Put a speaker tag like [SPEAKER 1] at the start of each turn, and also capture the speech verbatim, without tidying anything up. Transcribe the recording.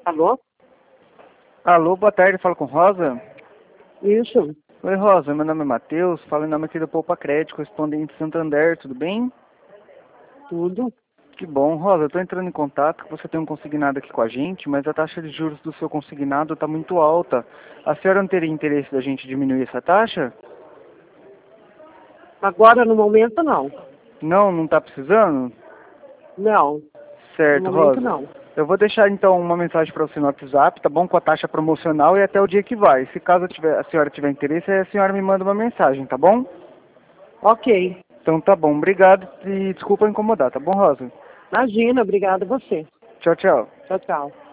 [SPEAKER 1] Alô?
[SPEAKER 2] Alô, boa tarde, falo com Rosa.
[SPEAKER 1] Isso,
[SPEAKER 2] Oi, Rosa, meu nome é Matheus, falo em nome aqui do Poupa Crédito, correspondente de Santander, tudo bem?
[SPEAKER 1] tudo.
[SPEAKER 2] Que bom, Rosa, eu tô entrando em contato que você tem um consignado aqui com a gente, mas a taxa de juros do seu consignado está muito alta. A senhora não teria interesse da gente diminuir essa taxa?
[SPEAKER 1] Agora, no momento, não.
[SPEAKER 2] Não, não está precisando?
[SPEAKER 1] Não, no
[SPEAKER 2] Certo,
[SPEAKER 1] momento,
[SPEAKER 2] Rosa.
[SPEAKER 1] não.
[SPEAKER 2] Eu vou deixar então uma mensagem para você no WhatsApp, tá bom? Com a taxa promocional e até o dia que vai. Se caso eu tiver- a senhora tiver interesse, aí a senhora me manda uma mensagem, tá bom?
[SPEAKER 1] Ok.
[SPEAKER 2] Então tá bom, obrigado e desculpa incomodar, tá bom, Rosa?
[SPEAKER 1] Imagina, obrigada a você.
[SPEAKER 2] Tchau, tchau.
[SPEAKER 1] Tchau, tchau.